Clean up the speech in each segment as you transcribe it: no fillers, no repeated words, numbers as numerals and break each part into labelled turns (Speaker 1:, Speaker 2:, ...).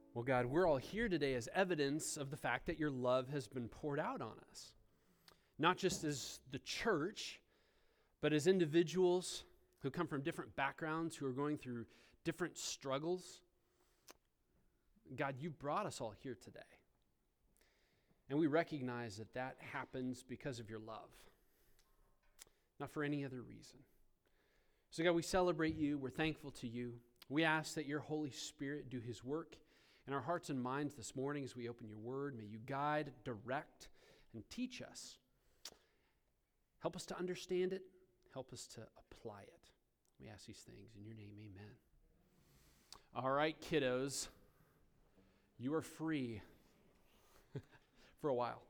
Speaker 1: Well, God, we're all here today as evidence of the fact that your love has been poured out on us. Not just as the church, but as individuals who come from different backgrounds, who are going through different struggles. God, you brought us all here today. And we recognize that that happens because of your love, not for any other reason. So God, we celebrate you. We're thankful to you. We ask that your Holy Spirit do his work in our hearts and minds this morning as we open your word. May you guide, direct, and teach us. Help us to understand it. Help us to apply it. We ask these things in your name, amen. All right, kiddos, you are free for a while.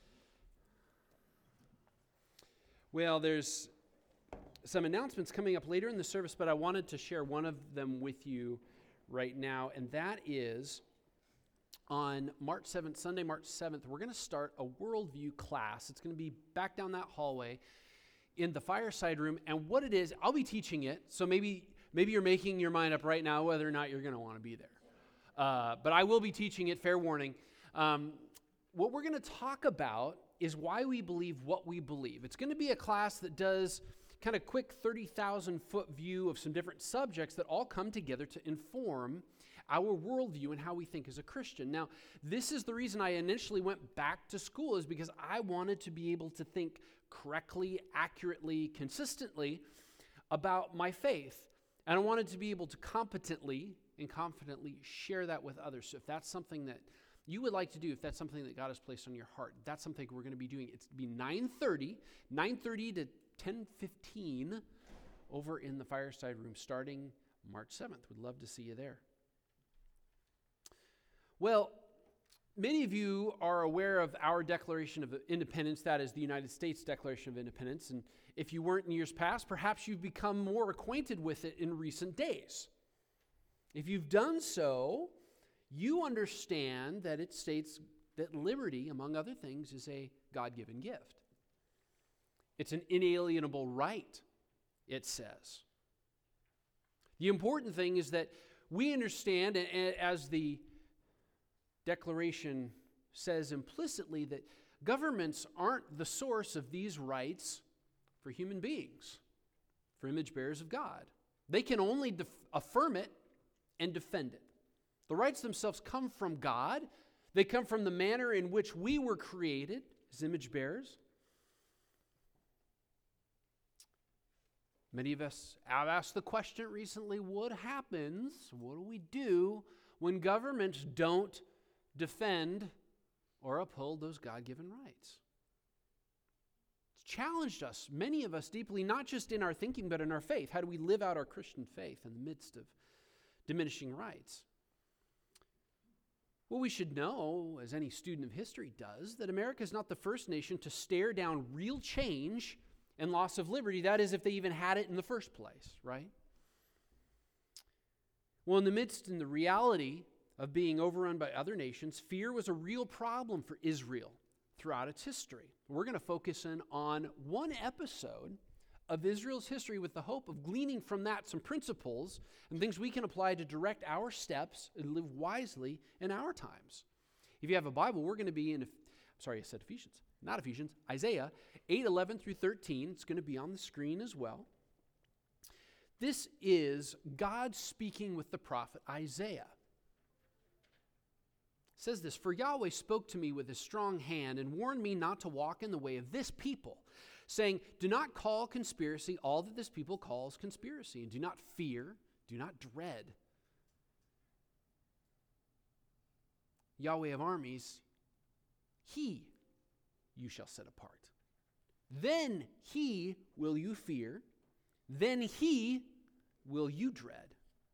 Speaker 1: Well, there's some announcements coming up later in the service, but I wanted to share one of them with you right now, and that is on March 7th, Sunday, March 7th, we're going to start a worldview class. It's going to be back down that hallway in the fireside room, and what it is, I'll be teaching it, so maybe you're making your mind up right now whether or not you're going to want to be there. But I will be teaching it, fair warning. What we're going to talk about is why we believe what we believe. It's going to be a class that does kind of quick 30,000-foot view of some different subjects that all come together to inform our worldview and how we think as a Christian. Now, this is the reason I initially went back to school, is because I wanted to be able to think correctly, accurately, consistently about my faith. And I wanted to be able to competently and confidently share that with others. So if that's something that you would like to do, if that's something that God has placed on your heart, that's something we're going to be doing. It's be 9:30 to 10:15 over in the fireside room starting March 7th. We'd love to see you there. Well, many of you are aware of our Declaration of Independence. That is the United States Declaration of Independence. And if you weren't in years past, perhaps you've become more acquainted with it in recent days. If you've done so, you understand that it states that liberty, among other things, is a God-given gift. It's an inalienable right, it says. The important thing is that we understand, as the Declaration says implicitly, that governments aren't the source of these rights for human beings, for image bearers of God. They can only affirm it and defend it. The rights themselves come from God. They come from the manner in which we were created as image bearers. Many of us have asked the question recently, what happens, what do we do when governments don't defend or uphold those God-given rights? It's challenged us, many of us deeply, not just in our thinking, but in our faith. How do we live out our Christian faith in the midst of diminishing rights? Well, we should know, as any student of history does, that America is not the first nation to stare down real change and loss of liberty. That is, if they even had it in the first place, right? Well, in the reality of being overrun by other nations, fear was a real problem for Israel throughout its history. We're going to focus in on one episode of Israel's history with the hope of gleaning from that some principles and things we can apply to direct our steps and live wisely in our times. If you have a Bible, we're going to be in, Ephesians, not Ephesians, Isaiah 8:11 through 13. It's going to be on the screen as well. This is God speaking with the prophet Isaiah. It says this, "For Yahweh spoke to me with his strong hand and warned me not to walk in the way of this people, saying, do not call conspiracy all that this people calls conspiracy, and do not fear, do not dread. Yahweh of armies, he you shall set apart. Then he will you fear, then he will you dread."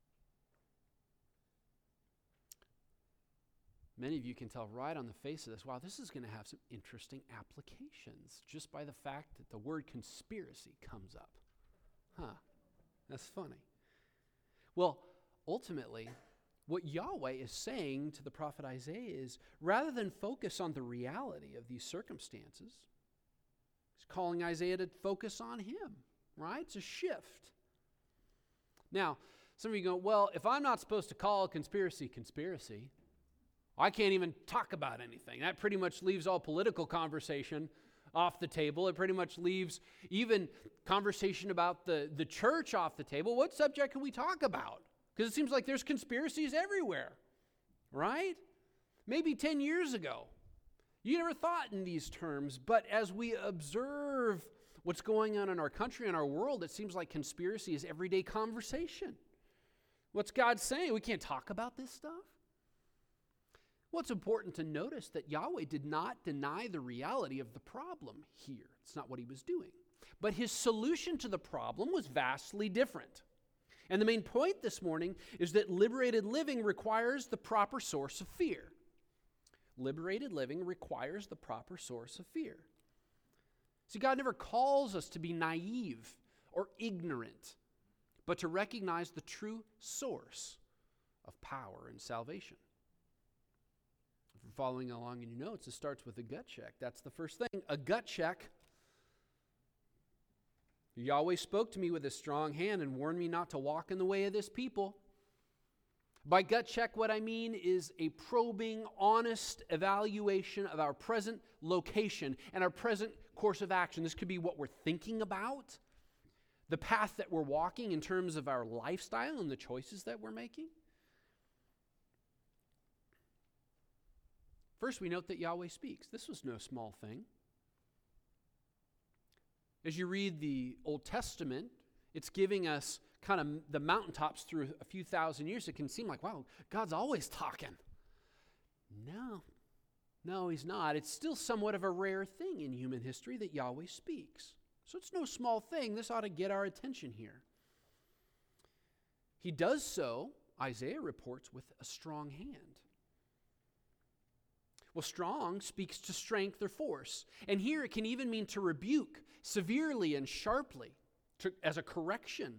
Speaker 1: Many of you can tell right on the face of this, wow, this is going to have some interesting applications just by the fact that the word conspiracy comes up. That's funny. Well, ultimately, what Yahweh is saying to the prophet Isaiah is, rather than focus on the reality of these circumstances, he's calling Isaiah to focus on him, right? It's a shift. Now, some of you go, well, if I'm not supposed to call conspiracy, I can't even talk about anything. That pretty much leaves all political conversation off the table. It pretty much leaves even conversation about the church off the table. What subject can we talk about? Because it seems like there's conspiracies everywhere, right? Maybe 10 years ago, you never thought in these terms, but as we observe what's going on in our country and our world, it seems like conspiracy is everyday conversation. What's God saying? We can't talk about this stuff? Well, it's important to notice that Yahweh did not deny the reality of the problem here. It's not what he was doing. But his solution to the problem was vastly different. And the main point this morning is that liberated living requires the proper source of fear. Liberated living requires the proper source of fear. See, God never calls us to be naive or ignorant, but to recognize the true source of power and salvation. If you're following along in your notes, it starts with a gut check. That's the first thing, a gut check. Yahweh spoke to me with a strong hand and warned me not to walk in the way of this people. By gut check, what I mean is a probing, honest evaluation of our present location and our present course of action. This could be what we're thinking about, the path that we're walking in terms of our lifestyle and the choices that we're making. First, we note that Yahweh speaks. This was no small thing. As you read the Old Testament, it's giving us kind of the mountaintops through a few thousand years. It can seem like, wow, God's always talking. No, he's not. It's still somewhat of a rare thing in human history that Yahweh speaks. So it's no small thing. This ought to get our attention here. He does so, Isaiah reports, with a strong hand. Well, strong speaks to strength or force. And here it can even mean to rebuke severely and sharply, as a correction.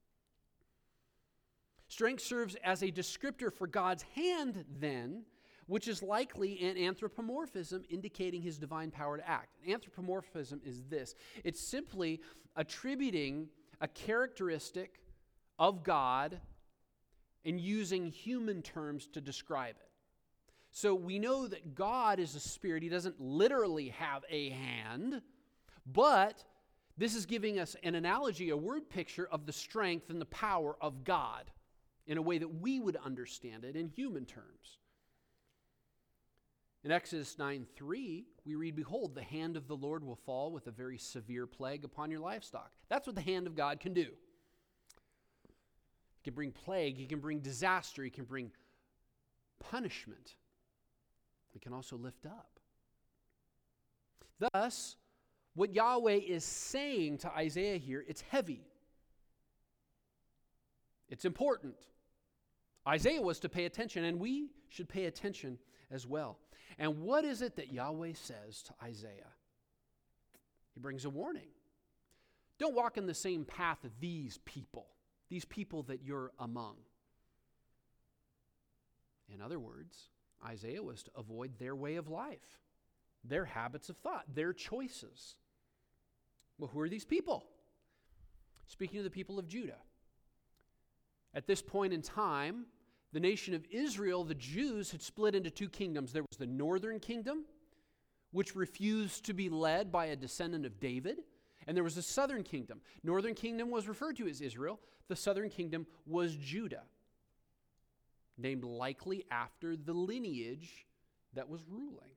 Speaker 1: Strength serves as a descriptor for God's hand then, which is likely an anthropomorphism indicating his divine power to act. Anthropomorphism is this. It's simply attributing a characteristic of God and using human terms to describe it. So we know that God is a spirit. He doesn't literally have a hand, but this is giving us an analogy, a word picture of the strength and the power of God in a way that we would understand it in human terms. In Exodus 9:3, we read, "Behold, the hand of the Lord will fall with a very severe plague upon your livestock." That's what the hand of God can do. He can bring plague, he can bring disaster, he can bring punishment. He can also lift up. Thus, what Yahweh is saying to Isaiah here, it's heavy. It's important. Isaiah was to pay attention, and we should pay attention as well. And what is it that Yahweh says to Isaiah? He brings a warning. Don't walk in the same path of these people that you're among. In other words, Isaiah was to avoid their way of life, their habits of thought, their choices. Well, who are these people? Speaking of the people of Judah. At this point in time, the nation of Israel, the Jews, had split into two kingdoms. There was the northern kingdom, which refused to be led by a descendant of David, and there was the southern kingdom. Northern kingdom was referred to as Israel. The southern kingdom was Judah, named likely after the lineage that was ruling.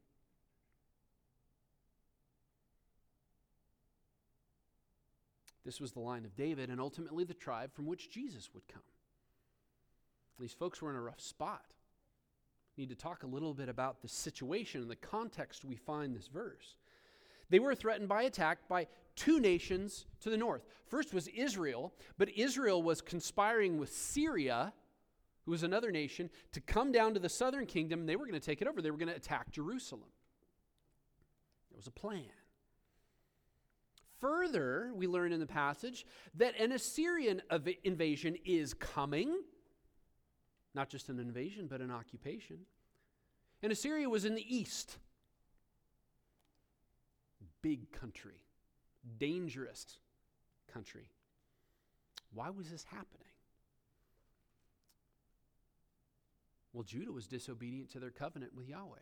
Speaker 1: This was the line of David and ultimately the tribe from which Jesus would come. These folks were in a rough spot. We need to talk a little bit about the situation and the context we find this verse. They were threatened by attack by two nations to the north. First was Israel, but Israel was conspiring with Syria, who was another nation, to come down to the southern kingdom, and they were going to take it over. They were going to attack Jerusalem. It was a plan. Further, we learn in the passage that an Assyrian invasion is coming. Not just an invasion, but an occupation. And Assyria was in the east. Big country. Dangerous country. Why was this happening? Well, Judah was disobedient to their covenant with Yahweh.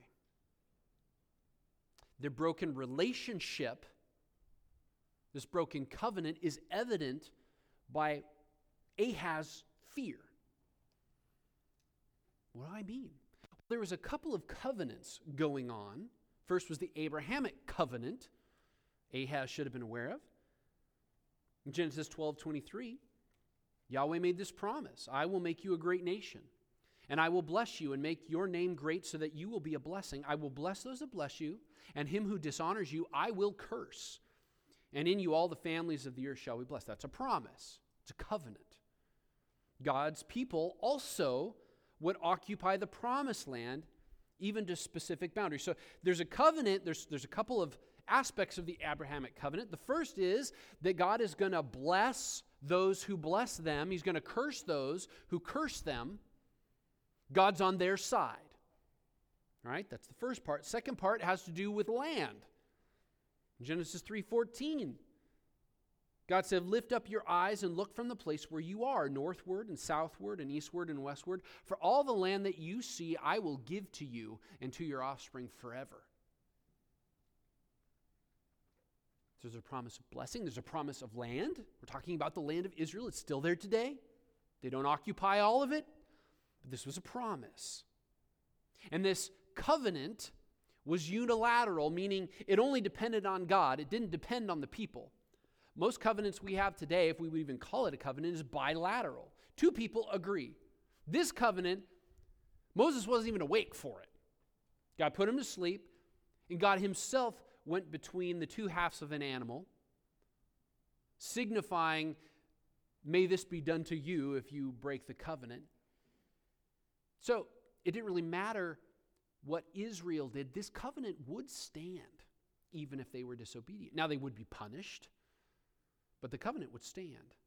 Speaker 1: Their broken relationship, this broken covenant, is evident by Ahaz's fear. What do I mean? There was a couple of covenants going on. First was the Abrahamic covenant Ahaz should have been aware of. In Genesis 12:23, Yahweh made this promise: I will make you a great nation, and I will bless you and make your name great so that you will be a blessing. I will bless those that bless you, and him who dishonors you I will curse. And in you all the families of the earth shall be blessed. That's a promise. It's a covenant. God's people also would occupy the promised land, even to specific boundaries. So there's a covenant, there's a couple of aspects of the Abrahamic covenant. The first is that God is going to bless those who bless them. He's going to curse those who curse them. God's on their side. All right, that's the first part. Second part has to do with land. In Genesis 3:14, God said, lift up your eyes and look from the place where you are, northward and southward and eastward and westward. For all the land that you see, I will give to you and to your offspring forever. So there's a promise of blessing. There's a promise of land. We're talking about the land of Israel. It's still there today. They don't occupy all of it, but this was a promise. And this covenant was unilateral, meaning it only depended on God. It didn't depend on the people. Most covenants we have today, if we would even call it a covenant, is bilateral. Two people agree. This covenant, Moses wasn't even awake for it. God put him to sleep, and God himself went between the two halves of an animal, signifying, may this be done to you if you break the covenant. So it didn't really matter what Israel did. This covenant would stand, even if they were disobedient. Now they would be punished, but the covenant would stand.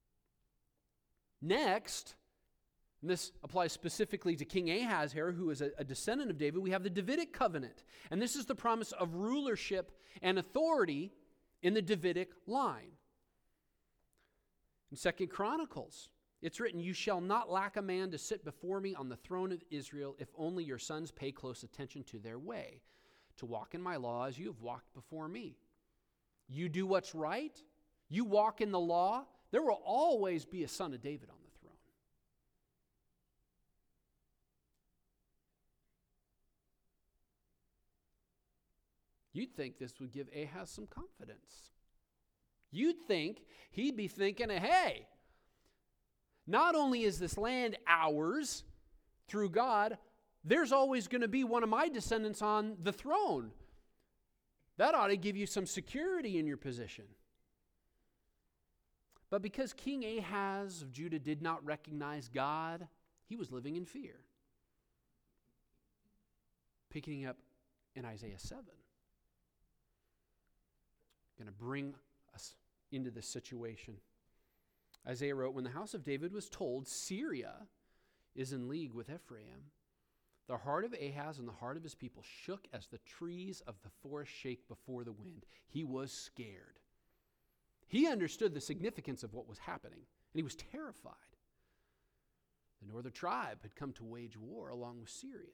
Speaker 1: Next, and this applies specifically to King Ahaz here, who is a descendant of David, we have the Davidic covenant. And this is the promise of rulership and authority in the Davidic line. In 2 Chronicles, it's written, you shall not lack a man to sit before me on the throne of Israel if only your sons pay close attention to their way, to walk in my law as you have walked before me. You do what's right, you walk in the law, there will always be a son of David on the throne. You'd think this would give Ahaz some confidence. You'd think he'd be thinking, hey, not only is this land ours through God, there's always going to be one of my descendants on the throne. That ought to give you some security in your position. But because King Ahaz of Judah did not recognize God, he was living in fear. Picking up in Isaiah 7. Going to bring us into this situation. Isaiah wrote, when the house of David was told Syria is in league with Ephraim, the heart of Ahaz and the heart of his people shook as the trees of the forest shake before the wind. He was scared. He understood the significance of what was happening, and he was terrified. The northern tribe had come to wage war along with Syria.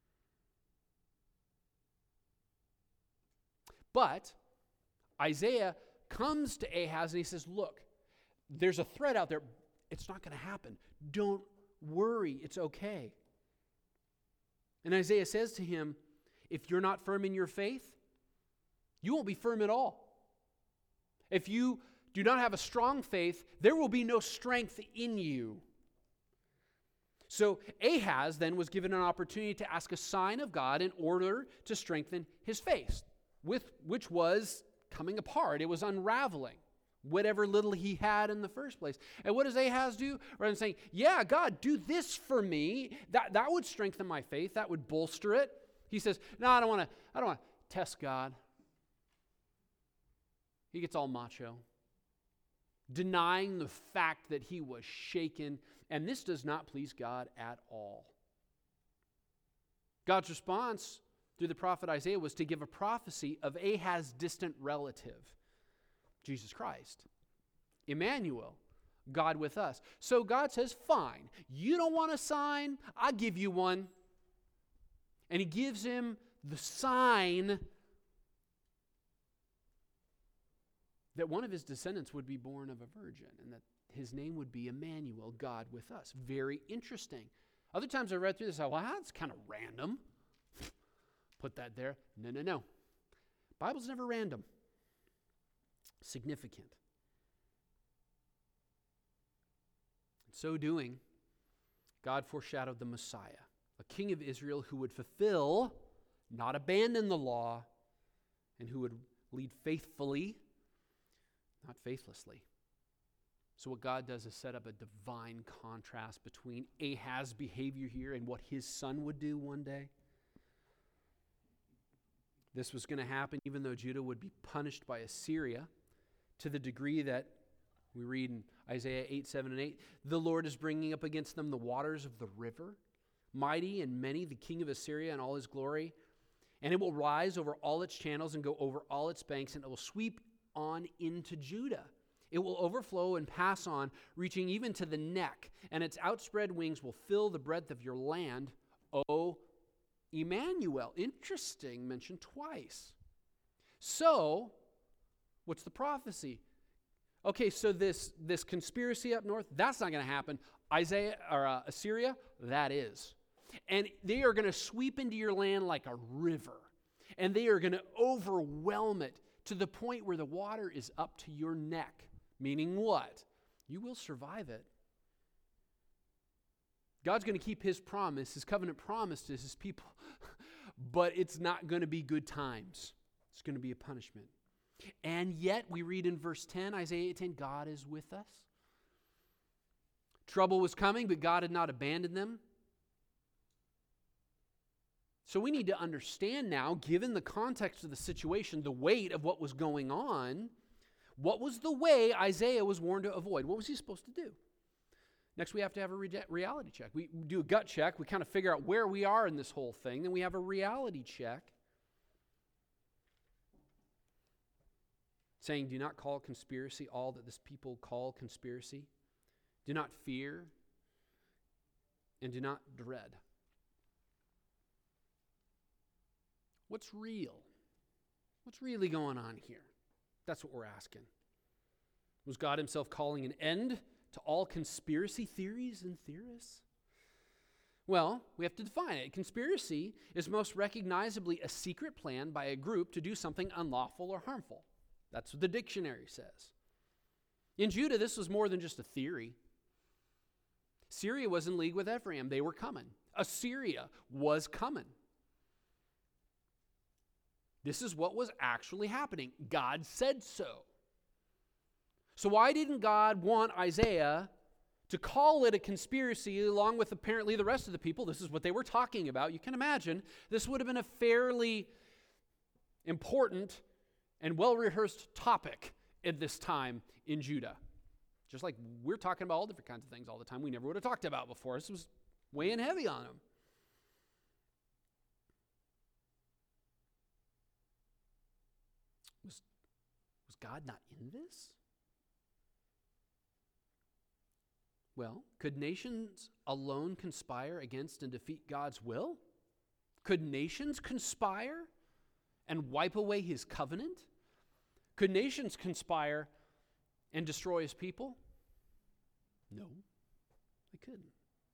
Speaker 1: But Isaiah comes to Ahaz and he says, look, there's a threat out there. It's not going to happen. Don't worry. It's okay. And Isaiah says to him, if you're not firm in your faith, you won't be firm at all. If you do not have a strong faith, there will be no strength in you. So Ahaz then was given an opportunity to ask a sign of God in order to strengthen his faith, which was coming apart. It was unraveling whatever little he had in the first place. And what does Ahaz do? Rather than saying, yeah, God, do this for me, that would strengthen my faith, that would bolster it. He says, no, I don't want to test God. He gets all macho, denying the fact that he was shaken, and this does not please God at all. God's response through the prophet Isaiah was to give a prophecy of Ahaz's distant relative, Jesus Christ, Emmanuel, God with us. So God says, fine, you don't want a sign? I'll give you one. And he gives him the sign that one of his descendants would be born of a virgin and that his name would be Emmanuel, God with us. Very interesting. Other times I read through this, I thought, well, that's kind of random. Put that there. No. Bible's never random. Significant. In so doing, God foreshadowed the Messiah, a king of Israel who would fulfill, not abandon the law, and who would lead faithfully, not faithlessly. So what God does is set up a divine contrast between Ahaz's behavior here and what his son would do one day. This was going to happen even though Judah would be punished by Assyria to the degree that we read in Isaiah 8, 7, and 8, the Lord is bringing up against them the waters of the river, mighty and many, the king of Assyria and all his glory. And it will rise over all its channels and go over all its banks, and it will sweep on into Judah. It will overflow and pass on, reaching even to the neck, and its outspread wings will fill the breadth of your land, O Emmanuel. Interesting, mentioned twice. So, what's the prophecy? Okay, so this conspiracy up north, that's not going to happen. Assyria, that is. And they are going to sweep into your land like a river. And they are going to overwhelm it to the point where the water is up to your neck. Meaning what? You will survive it. God's going to keep his promise, his covenant promise to his people. But it's not going to be good times. It's going to be a punishment. And yet, we read in verse 10, Isaiah 8:10, God is with us. Trouble was coming, but God had not abandoned them. So we need to understand now, given the context of the situation, the weight of what was going on, what was the way Isaiah was warned to avoid? What was he supposed to do? Next, we have to have a reality check. We do a gut check. We kind of figure out where we are in this whole thing. Then we have a reality check. Saying, do not call conspiracy all that this people call conspiracy. Do not fear and do not dread. What's real? What's really going on here? That's what we're asking. Was God himself calling an end to all conspiracy theories and theorists? Well, we have to define it. Conspiracy is most recognizably a secret plan by a group to do something unlawful or harmful. That's what the dictionary says. In Judah, this was more than just a theory. Syria was in league with Ephraim. They were coming. Assyria was coming. This is what was actually happening. God said so. So why didn't God want Isaiah to call it a conspiracy along with apparently the rest of the people? This is what they were talking about. You can imagine this would have been a fairly important and well-rehearsed topic at this time in Judah. Just like we're talking about all different kinds of things all the time we never would have talked about before. This was weighing heavy on them. Was God not in this? Well, could nations alone conspire against and defeat God's will? Could nations conspire and wipe away his covenant? Could nations conspire and destroy his people? No, they couldn't.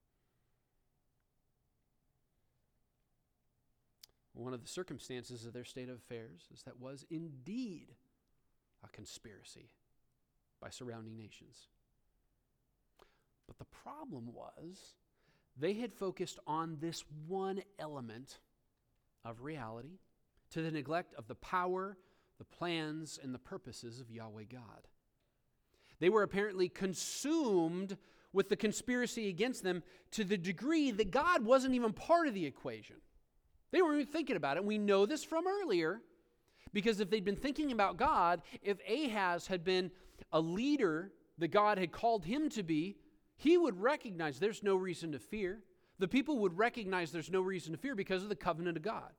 Speaker 1: One of the circumstances of their state of affairs is that was indeed a conspiracy by surrounding nations. But the problem was they had focused on this one element of reality to the neglect of the power, the plans, and the purposes of Yahweh God. They were apparently consumed with the conspiracy against them to the degree that God wasn't even part of the equation. They weren't even thinking about it. We know this from earlier because if they'd been thinking about God, if Ahaz had been a leader that God had called him to be, he would recognize there's no reason to fear. The people would recognize there's no reason to fear because of the covenant of God.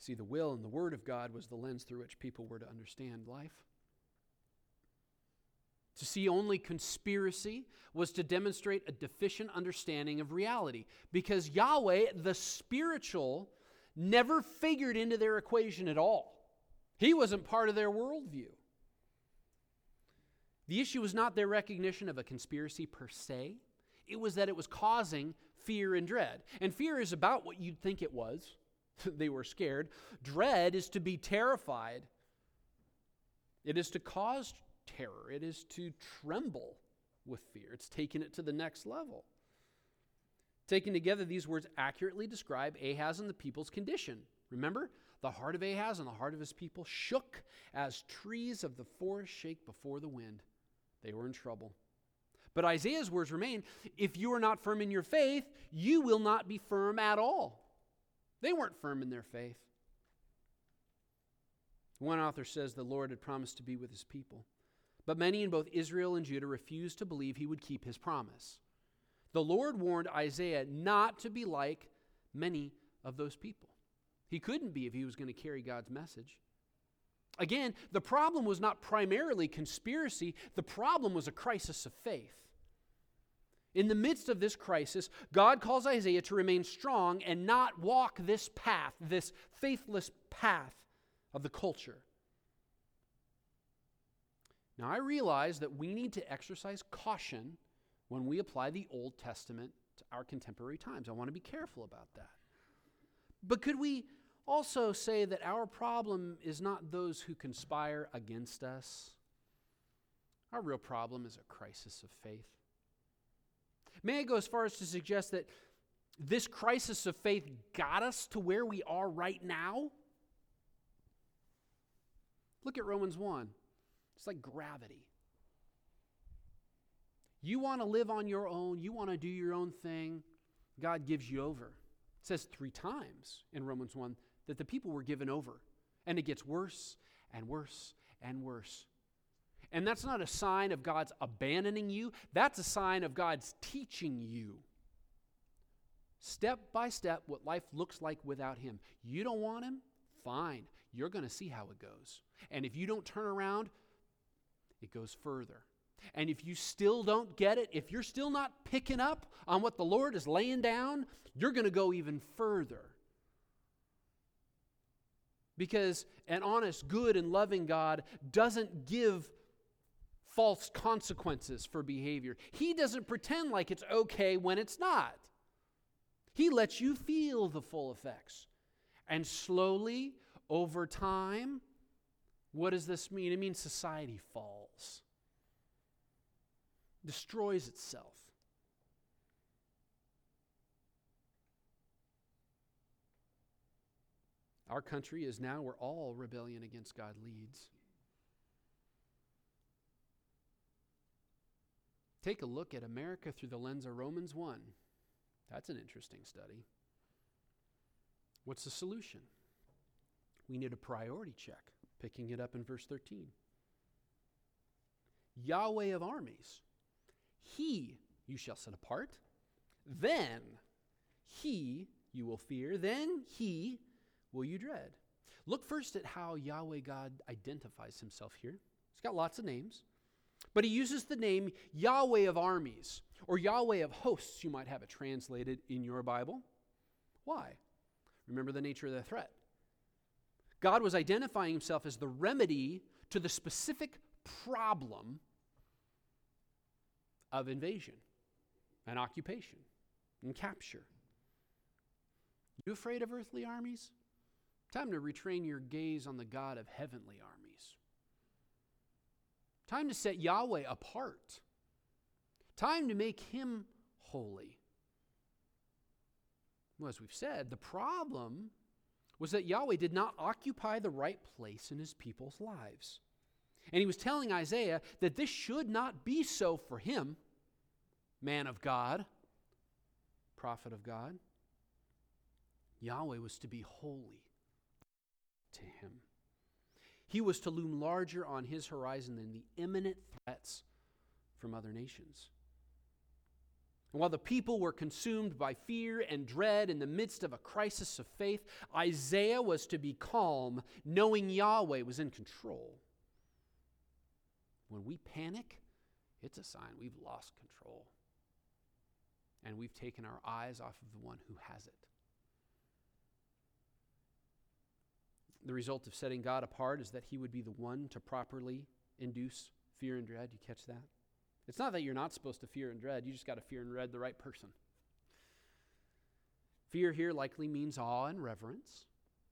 Speaker 1: See, the will and the Word of God was the lens through which people were to understand life. To see only conspiracy was to demonstrate a deficient understanding of reality, because Yahweh, the spiritual, never figured into their equation at all. He wasn't part of their worldview. The issue was not their recognition of a conspiracy per se. It was that it was causing fear and dread. And fear is about what you'd think it was. They were scared. Dread is to be terrified. It is to cause terror. It is to tremble with fear. It's taking it to the next level. Taken together, these words accurately describe Ahaz and the people's condition. Remember, the heart of Ahaz and the heart of his people shook as trees of the forest shake before the wind. They were in trouble. But Isaiah's words remain, if you are not firm in your faith, you will not be firm at all. They weren't firm in their faith. One author says the Lord had promised to be with his people, but many in both Israel and Judah refused to believe he would keep his promise. The Lord warned Isaiah not to be like many of those people. He couldn't be if he was going to carry God's message. Again, the problem was not primarily conspiracy. The problem was a crisis of faith. In the midst of this crisis, God calls Isaiah to remain strong and not walk this path, this faithless path of the culture. Now, I realize that we need to exercise caution when we apply the Old Testament to our contemporary times. I want to be careful about that. But could we also say that our problem is not those who conspire against us? Our real problem is a crisis of faith. May I go as far as to suggest that this crisis of faith got us to where we are right now? Look at Romans 1. It's like gravity. You want to live on your own, you want to do your own thing, God gives you over. It says 3 times in Romans 1 that the people were given over. And it gets worse and worse and worse. And that's not a sign of God's abandoning you. That's a sign of God's teaching you, step by step, what life looks like without Him. You don't want Him? Fine. You're going to see how it goes. And if you don't turn around, it goes further. And if you still don't get it, if you're still not picking up on what the Lord is laying down, you're going to go even further. Because an honest, good, and loving God doesn't give false consequences for behavior. He doesn't pretend like it's okay when it's not. He lets you feel the full effects. And slowly, over time, what does this mean? It means society falls, destroys itself. Our country is now where all rebellion against God leads. Take a look at America through the lens of Romans 1. That's an interesting study. What's the solution? We need a priority check, picking it up in verse 13. Yahweh of armies, He you shall set apart, then He you will fear, then He will you dread. Look first at how Yahweh God identifies Himself here. He's got lots of names, but He uses the name Yahweh of armies, or Yahweh of hosts, you might have it translated in your Bible. Why? Remember the nature of the threat. God was identifying Himself as the remedy to the specific problem of invasion and occupation and capture. You afraid of earthly armies? Time to retrain your gaze on the God of heavenly armies. Time to set Yahweh apart. Time to make Him holy. Well, as we've said, the problem was that Yahweh did not occupy the right place in His people's lives. And He was telling Isaiah that this should not be so for him, man of God, prophet of God. Yahweh was to be holy to him. He was to loom larger on His horizon than the imminent threats from other nations. And while the people were consumed by fear and dread in the midst of a crisis of faith, Isaiah was to be calm, knowing Yahweh was in control. When we panic, it's a sign we've lost control. And we've taken our eyes off of the one who has it. The result of setting God apart is that he would be the one to properly induce fear and dread. You catch that? It's not that you're not supposed to fear and dread. You just got to fear and dread the right person. Fear here likely means awe and reverence.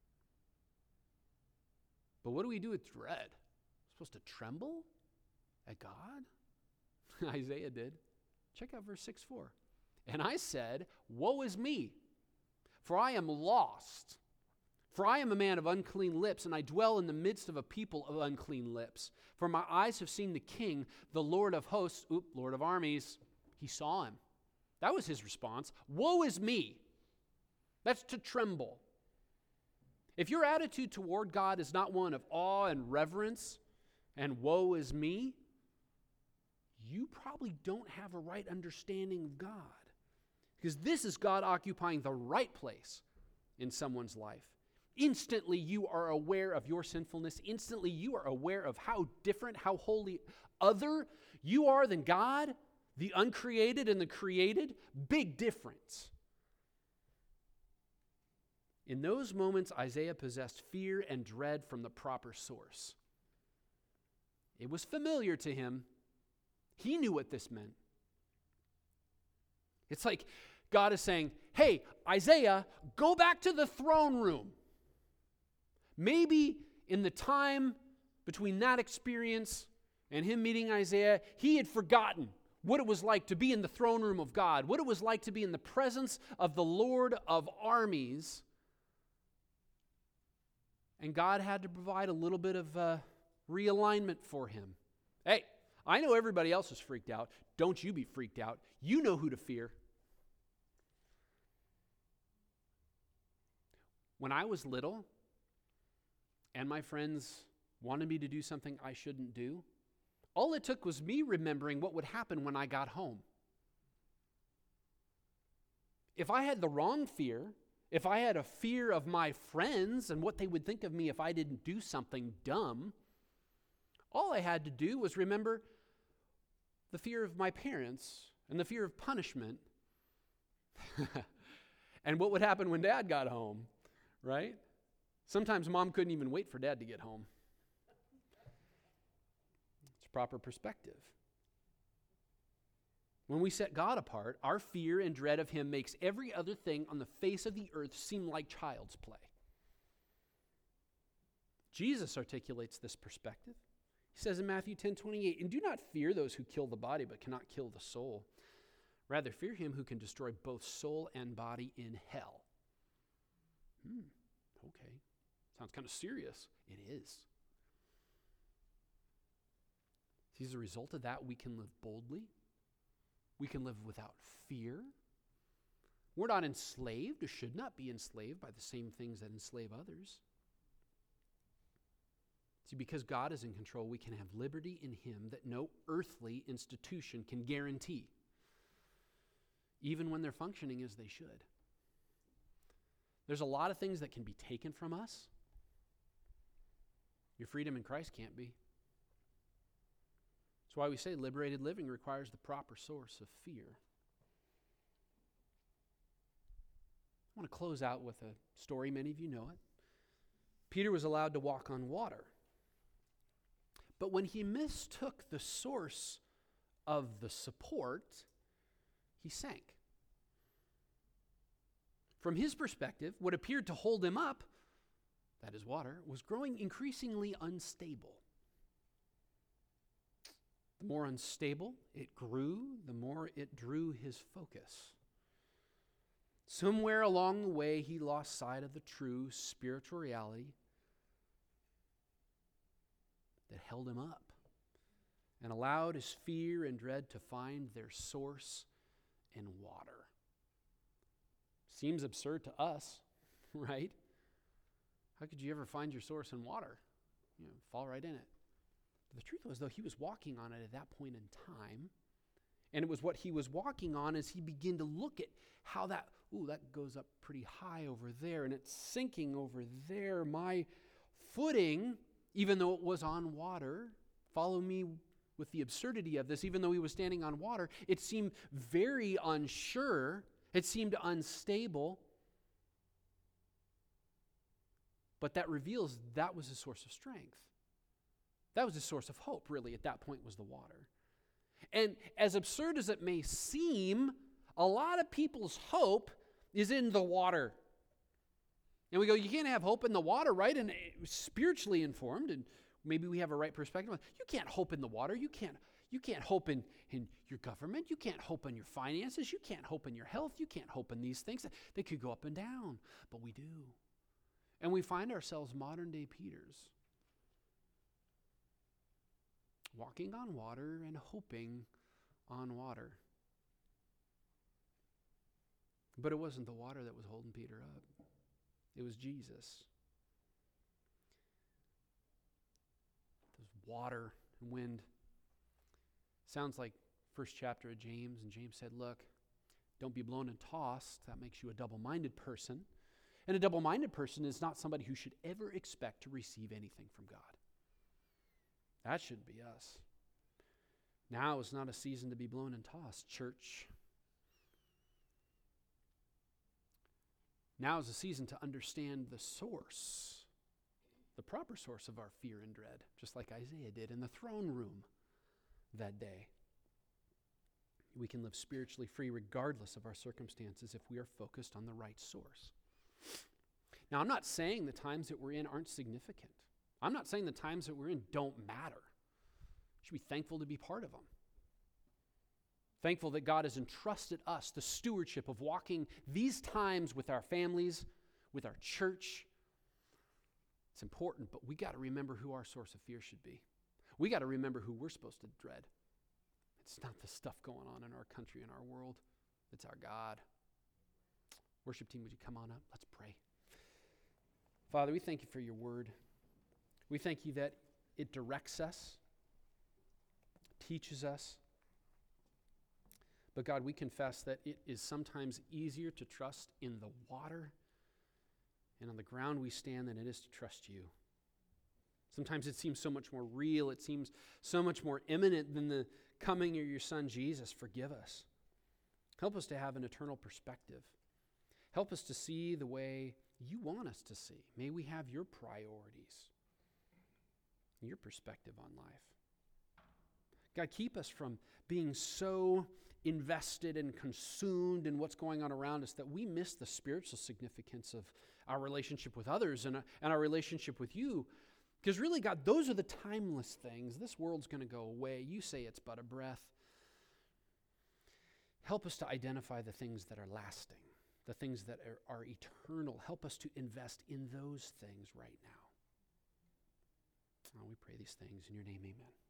Speaker 1: But what do we do with dread? We're supposed to tremble at God? Isaiah did. Check out verse 6:4. And I said, woe is me, for I am lost. For I am a man of unclean lips, and I dwell in the midst of a people of unclean lips. For my eyes have seen the King, the Lord of hosts, Lord of armies. He saw him. That was his response. Woe is me. That's to tremble. If your attitude toward God is not one of awe and reverence and woe is me, you probably don't have a right understanding of God. Because this is God occupying the right place in someone's life. Instantly, you are aware of your sinfulness. Instantly, you are aware of how different, how holy, other you are than God, the uncreated and the created. Big difference. In those moments, Isaiah possessed fear and dread from the proper source. It was familiar to him. He knew what this meant. It's like God is saying, hey, Isaiah, go back to the throne room. Maybe in the time between that experience and him meeting Isaiah, he had forgotten what it was like to be in the throne room of God, what it was like to be in the presence of the Lord of armies. And God had to provide a little bit of realignment for him. Hey, I know everybody else is freaked out. Don't you be freaked out. You know who to fear. When I was little, and my friends wanted me to do something I shouldn't do, all it took was me remembering what would happen when I got home. If I had the wrong fear, if I had a fear of my friends and what they would think of me if I didn't do something dumb, all I had to do was remember the fear of my parents and the fear of punishment and what would happen when Dad got home, right? Sometimes Mom couldn't even wait for Dad to get home. It's proper perspective. When we set God apart, our fear and dread of him makes every other thing on the face of the earth seem like child's play. Jesus articulates this perspective. He says in Matthew 10:28, and do not fear those who kill the body but cannot kill the soul. Rather, fear him who can destroy both soul and body in hell. Okay. Sounds kind of serious. It is. See, as a result of that, we can live boldly. We can live without fear. We're not enslaved or should not be enslaved by the same things that enslave others. See, because God is in control, we can have liberty in him that no earthly institution can guarantee, even when they're functioning as they should. There's a lot of things that can be taken from us. Your freedom in Christ can't be. That's why we say liberated living requires the proper source of fear. I want to close out with a story. Many of you know it. Peter was allowed to walk on water. But when he mistook the source of the support, he sank. From his perspective, what appeared to hold him up, that is water, was growing increasingly unstable. The more unstable it grew, the more it drew his focus. Somewhere along the way, he lost sight of the true spiritual reality that held him up and allowed his fear and dread to find their source in water. Seems absurd to us, right? How could you ever find your source in water? Fall right in it. But the truth was, though, he was walking on it at that point in time, And it was what he was walking on as he began to look at how that goes up pretty high over there, and it's sinking over there. My footing, even though it was on water, follow me with the absurdity of this, even though he was standing on water, it seemed very unsure. It seemed unstable. But that reveals that was his source of strength. That was his source of hope, really, at that point, was the water. And as absurd as it may seem, a lot of people's hope is in the water. And we go, you can't have hope in the water, right? And spiritually informed, and maybe we have a right perspective. You can't hope in the water. You can't hope in your government. You can't hope in your finances. You can't hope in your health. You can't hope in these things. They could go up and down, but we do. And we find ourselves modern-day Peters, walking on water and hoping on water. But it wasn't the water that was holding Peter up. It was Jesus. There's water and wind. Sounds like first chapter of James, and James said, look, don't be blown and tossed. That makes you a double-minded person. And a double-minded person is not somebody who should ever expect to receive anything from God. That shouldn't be us. Now is not a season to be blown and tossed, church. Now is a season to understand the source, the proper source of our fear and dread, just like Isaiah did in the throne room that day. We can live spiritually free regardless of our circumstances if we are focused on the right source. Now, I'm not saying the times that we're in aren't significant. I'm not saying the times that we're in don't matter. We should be thankful to be part of them. Thankful that God has entrusted us the stewardship of walking these times with our families, with our church. It's important, but we got to remember who our source of fear should be. We got to remember who we're supposed to dread. It's not the stuff going on in our country and our world. It's our God. Worship team, would you come on up? Let's pray. Father, we thank you for your word. We thank you that it directs us, teaches us. But God, we confess that it is sometimes easier to trust in the water and on the ground we stand than it is to trust you. Sometimes it seems so much more real. It seems so much more imminent than the coming of your Son, Jesus. Forgive us. Help us to have an eternal perspective. Help us to see the way you want us to see. May we have your priorities, your perspective on life. God, keep us from being so invested and consumed in what's going on around us that we miss the spiritual significance of our relationship with others and our relationship with you. Because really, God, those are the timeless things. This world's going to go away. You say it's but a breath. Help us to identify the things that are lasting, the things that are eternal. Help us to invest in those things right now. Oh, we pray these things in your name, amen.